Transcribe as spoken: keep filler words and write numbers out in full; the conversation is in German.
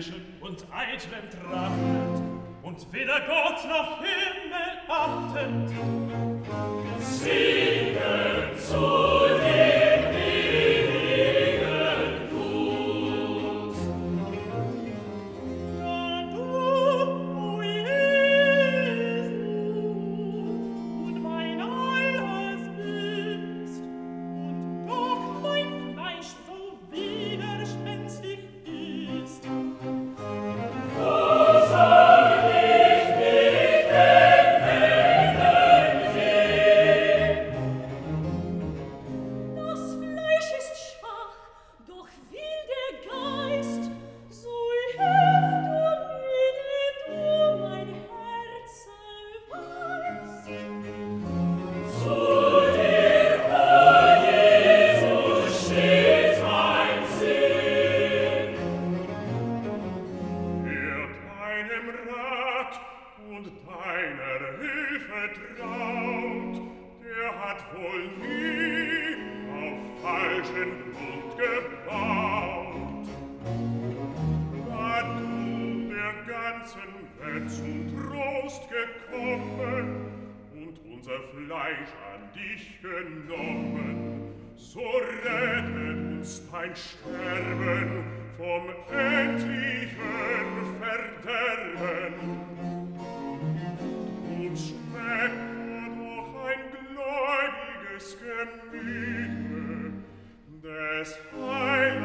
Menschen und Eitlen trachtet und weder Gott noch Himmel achtet. Singen zu dem ewigen Gut. Ja, du, o Jesu, und mein Alles bist, und doch mein Fleisch so widerspenstig ist. Wo soll ich mich denn wenden gehen? Das Fleisch ist schwach, doch will der Geist, so hilf du mir, du mein Herz weißt. Zu dir, o Jesus, steht mein Sinn. Wer deinem Rat und deiner Hilfe traut, der hat wohl nie auf falschen Grund gebaut. Da du der ganzen Welt zum Trost gekommen und unser Fleisch an dich genommen, so rettet uns dein Sterben vom endlichen Verderben. Uns schmeckt doch ein gläubiges Gemüte des Heilands